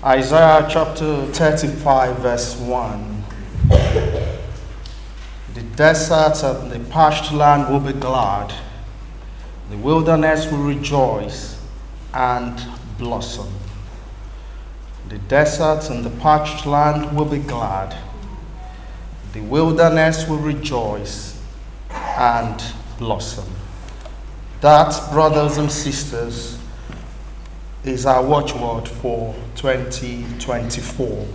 Isaiah chapter 35 verse 1. The desert and the parched land will be glad. The wilderness will rejoice and blossom. The desert and the parched land will be glad. The wilderness will rejoice and blossom. That, brothers and sisters, is our watchword for 2024.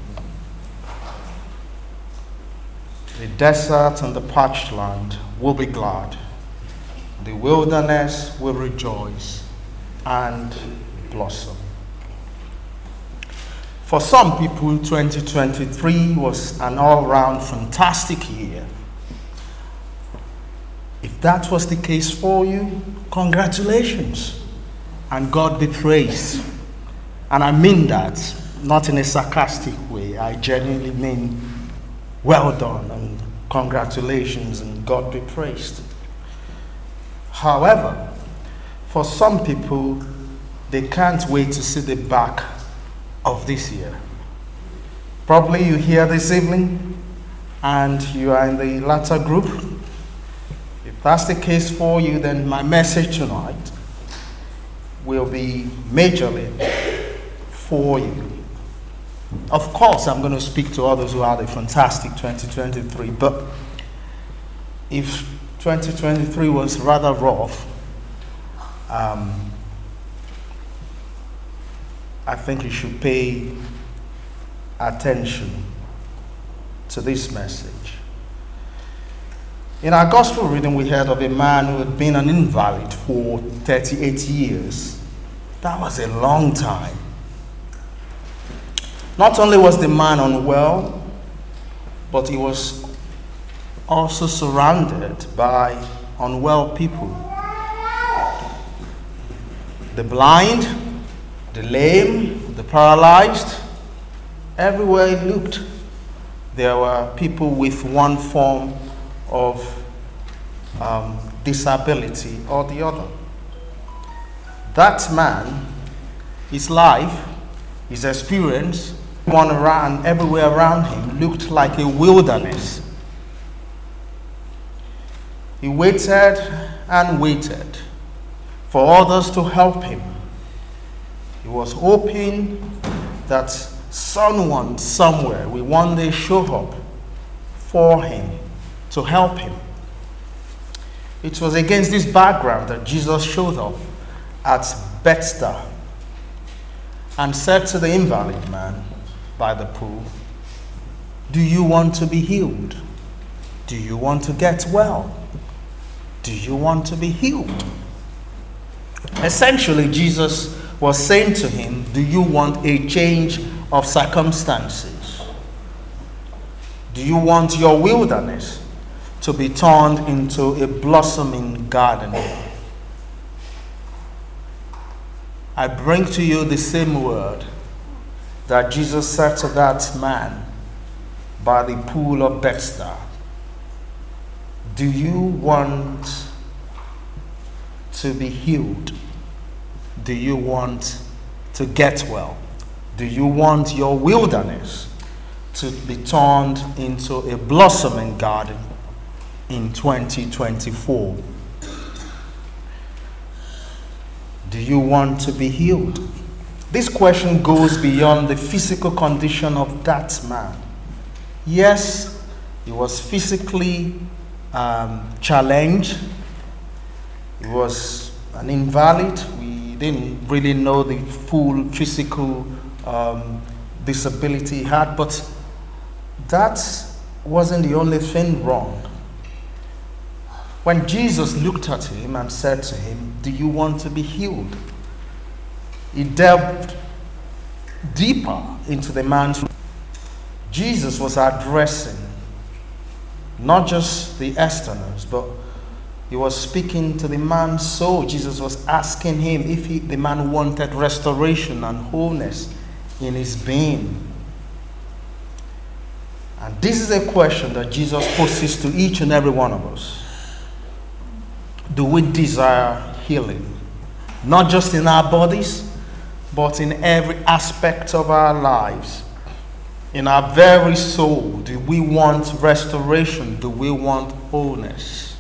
The desert and the parched land will be glad. The wilderness will rejoice and blossom. For some people, 2023 was an all-round fantastic year. If that was the case for you, congratulations, and God be praised. And I mean that, not in a sarcastic way. I genuinely mean well done and congratulations and God be praised. However, for some people, they can't wait to see the back of this year. Probably you're here this evening and you are in the latter group. If that's the case for you, then my message tonight will be majorly for you. Of course, I'm going to speak to others who had a fantastic 2023, but if 2023 was rather rough, I think you should pay attention to this message. In our gospel reading, we heard of a man who had been an invalid for 38 years. That was a long time. Not only was the man unwell, but he was also surrounded by unwell people. The blind, the lame, the paralyzed, everywhere he looked, there were people with one form of disability or the other. That man, his life, his experience, everywhere around him looked like a wilderness. He waited and waited for others to help him. He was hoping that someone somewhere will one day show up for him to help him. It was against this background that Jesus showed up at Bethesda and said to the invalid man by the pool, "Do you want to be healed? Do you want to get well? Do you want to be healed?" Essentially, Jesus was saying to him, do you want a change of circumstances? Do you want your wilderness to be turned into a blossoming garden? I bring to you the same word that Jesus said to that man by the pool of Bethesda. Do you want to be healed? Do you want to get well? Do you want your wilderness to be turned into a blossoming garden in 2024? Do you want to be healed? This question goes beyond the physical condition of that man. Yes, he was physically challenged. He was an invalid. We didn't really know the full physical disability he had, but that wasn't the only thing wrong. When Jesus looked at him and said to him, "Do you want to be healed?" He delved deeper into the man's life. Jesus was addressing not just the externals, but he was speaking to the man's soul. Jesus was asking him if the man wanted restoration and wholeness in his being. And this is a question that Jesus poses to each and every one of us. Do we desire healing? Not just in our bodies, but in every aspect of our lives. In our very soul, do we want restoration? Do we want wholeness?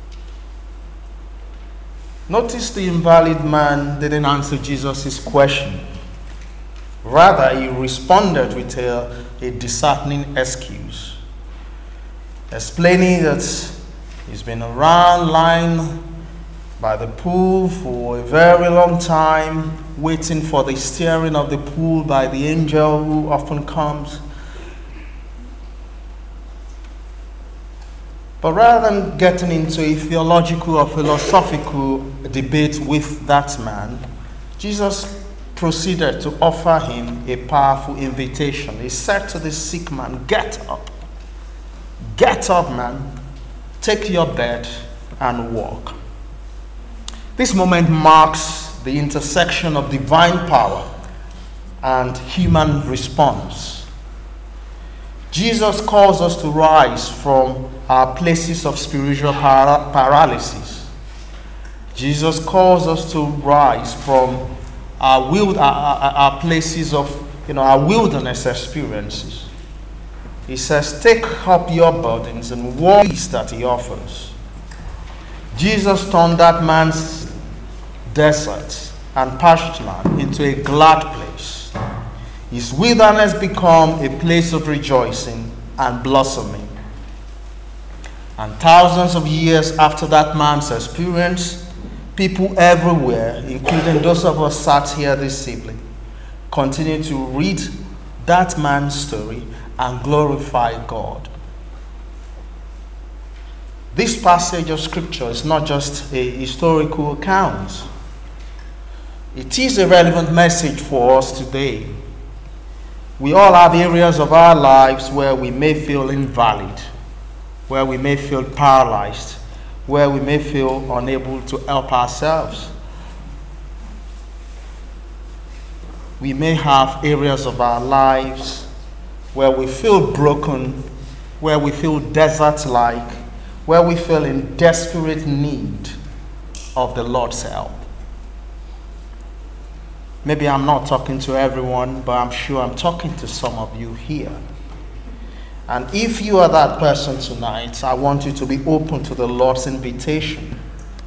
Notice the invalid man didn't answer Jesus' question. Rather, he responded with a disheartening excuse, explaining that he's been around lying by the pool for a very long time, waiting for the stirring of the pool by the angel who often comes. But rather than getting into a theological or philosophical debate with that man, Jesus proceeded to offer him a powerful invitation. He said to the sick man, "Get up. Get up, man. Take your bed and walk." This moment marks the intersection of divine power and human response. Jesus calls us to rise from our places of spiritual paralysis. Jesus calls us to rise from our places of, our wilderness experiences. He says, take up your burdens and walk that he offers. Jesus turned that man's desert and parched land into a glad place. His wilderness became a place of rejoicing and blossoming. And thousands of years after that man's experience, people everywhere, including those of us sat here this evening, continue to read that man's story and glorify God. This passage of scripture is not just a historical account. It is a relevant message for us today. We all have areas of our lives where we may feel invalid, where we may feel paralyzed, where we may feel unable to help ourselves. We may have areas of our lives where we feel broken, where we feel desert-like, where we feel in desperate need of the Lord's help. Maybe I'm not talking to everyone, but I'm sure I'm talking to some of you here. And if you are that person tonight, I want you to be open to the Lord's invitation.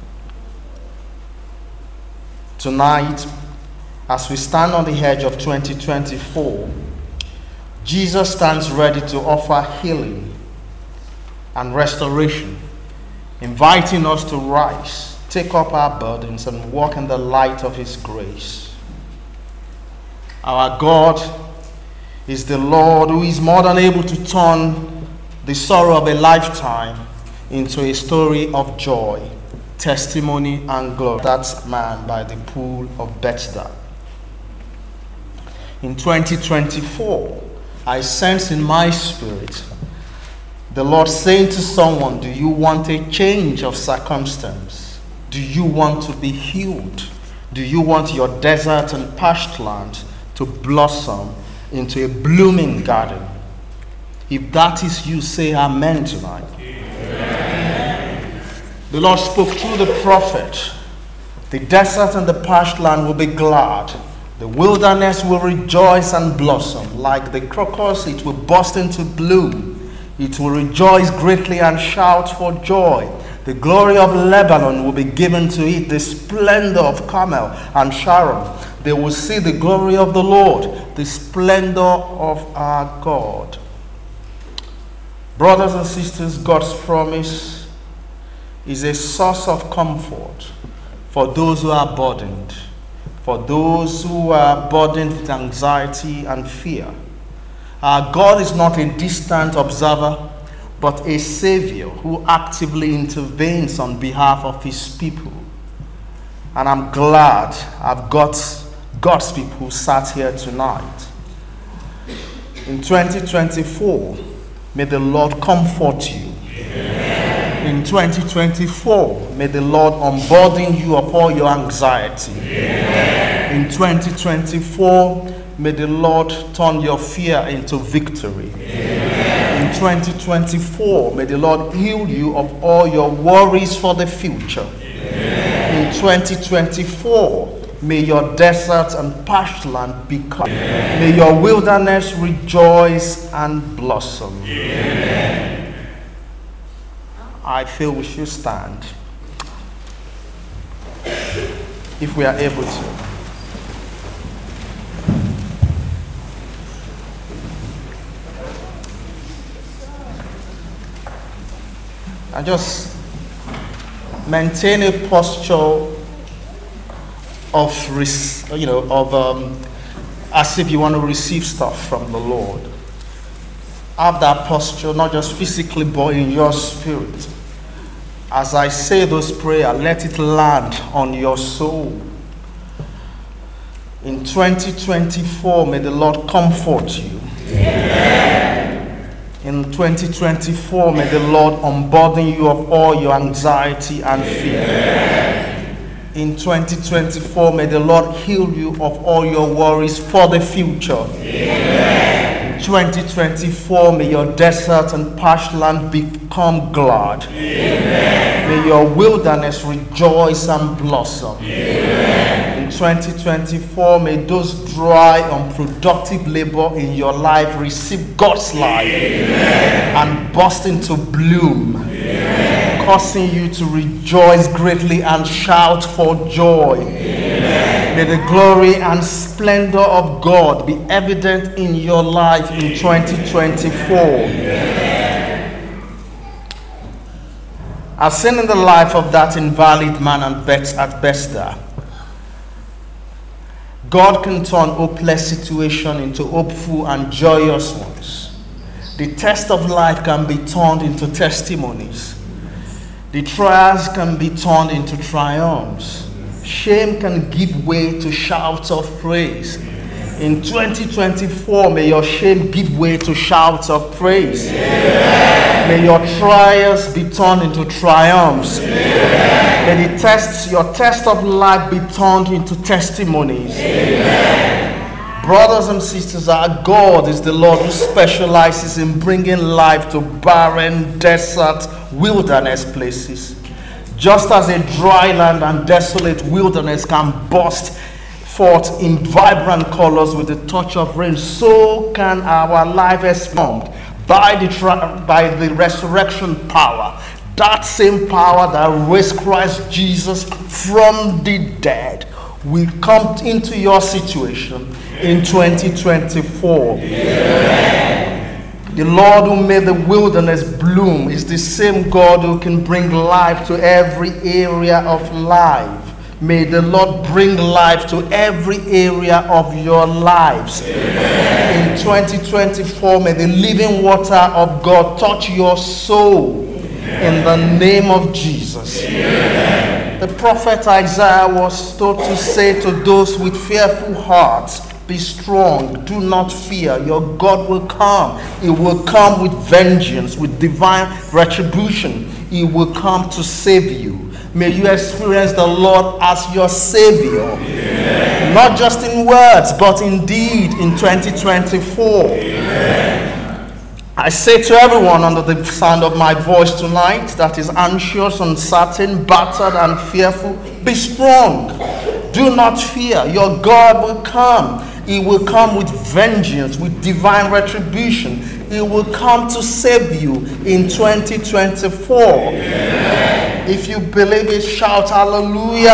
Tonight, as we stand on the edge of 2024, Jesus stands ready to offer healing and restoration, inviting us to rise, take up our burdens, and walk in the light of his grace. Our God is the Lord who is more than able to turn the sorrow of a lifetime into a story of joy, testimony, and glory. That man by the pool of Bethesda. In 2024, I sense in my spirit the Lord saying to someone, do you want a change of circumstance? Do you want to be healed? Do you want your desert and parched land to blossom into a blooming garden? If that is you, say amen tonight. Amen. The Lord spoke through the prophet. The desert and the parched land will be glad. The wilderness will rejoice and blossom. Like the crocus, it will burst into bloom. It will rejoice greatly and shout for joy. The glory of Lebanon will be given to it, the splendor of Carmel and Sharon. They will see the glory of the Lord, the splendor of our God. Brothers and sisters, God's promise is a source of comfort for those who are burdened, for those who are burdened with anxiety and fear. Our God is not a distant observer, but a Savior who actively intervenes on behalf of his people. And I'm glad I've got God's people sat here tonight. In 2024, may the Lord comfort you. Amen. In 2024, may the Lord unburden you of all your anxiety. Amen. In 2024, may the Lord turn your fear into victory. Amen. In 2024, may the Lord heal you of all your worries for the future. Amen. In 2024, May your desert and parched land be cut. May your wilderness rejoice and blossom. Amen. I feel we should stand, if we are able to. And just maintain a posture of as if you want to receive stuff from the Lord. Have that posture, not just physically, but in your spirit. As I say those prayers, let it land on your soul. In 2024, may the Lord comfort you. Amen. In 2024, may the Lord unburden you of all your anxiety and fear. Amen. In 2024, may the Lord heal you of all your worries for the future. Amen. In 2024, may your desert and parched land become glad. Amen. May your wilderness rejoice and blossom. Amen. In 2024, may those dry, unproductive labor in your life receive God's life. Amen. And burst into bloom. Amen. Causing you to rejoice greatly and shout for joy. Amen. May the glory and splendor of God be evident in your life in 2024. Amen. As seen in the life of that invalid man at Bethesda, God can turn hopeless situation into hopeful and joyous ones. The test of life can be turned into testimonies. The trials can be turned into triumphs. Shame can give way to shouts of praise. In 2024, may your shame give way to shouts of praise. Amen. May your trials be turned into triumphs. Amen. May your test of life be turned into testimonies. Amen. Brothers and sisters, our God is the Lord who specializes in bringing life to barren, desert, wilderness places. Just as a dry land and desolate wilderness can burst forth in vibrant colors with the touch of rain, so can our life expand by the resurrection power. That same power that raised Christ Jesus from the dead will come into your situation in 2024. Amen. The Lord who made the wilderness bloom is the same God who can bring life to every area of life. May the Lord bring life to every area of your lives. Amen. In 2024, may the living water of God touch your soul. Amen. In the name of Jesus. Amen. The prophet Isaiah was told to say to those with fearful hearts, be strong, do not fear. Your God will come. He will come with vengeance, with divine retribution. He will come to save you. May you experience the Lord as your Savior. Amen. Not just in words, but indeed in 2024. Amen. I say to everyone under the sound of my voice tonight that is anxious, uncertain, battered, and fearful, be strong. Do not fear. Your God will come. He will come with vengeance, with divine retribution. He will come to save you in 2024. Amen. If you believe it, shout hallelujah.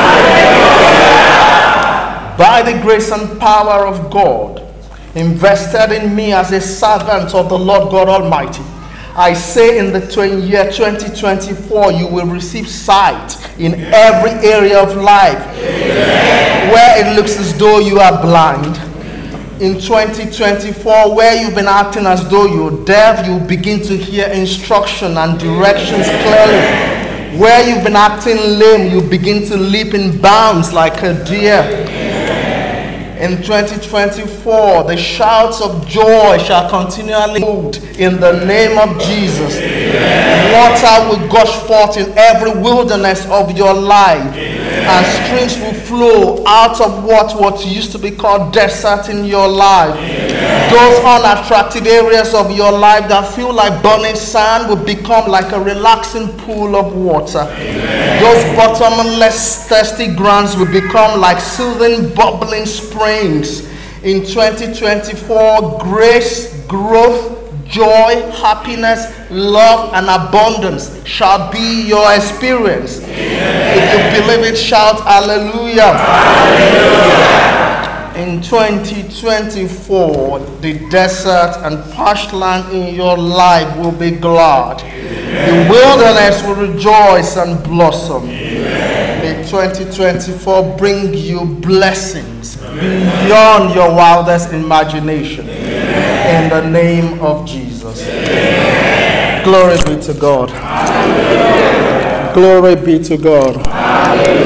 Hallelujah. By the grace and power of God, invested in me as a servant of the Lord God Almighty, I say in the year 2024, you will receive sight in every area of life. Amen. Where it looks as though you are blind. In 2024, where you've been acting as though you're deaf, you begin to hear instruction and directions clearly. Where you've been acting lame, you begin to leap in bounds like a deer. In 2024, the shouts of joy shall continually hold in the name of Jesus. Amen. Water will gush forth in every wilderness of your life. Amen. And streams will flow out of what used to be called desert in your life. Those unattractive areas of your life that feel like burning sand will become like a relaxing pool of water. Those bottomless thirsty grounds will become like soothing bubbling springs. In 2024, grace, growth, joy, happiness, love, and abundance shall be your experience. If you believe it, shout hallelujah. Hallelujah. In 2024, the desert and parched land in your life will be glad. The wilderness will rejoice and blossom. May 2024 bring you blessings beyond your wildest imagination. In the name of Jesus. Glory be to God. Glory be to God.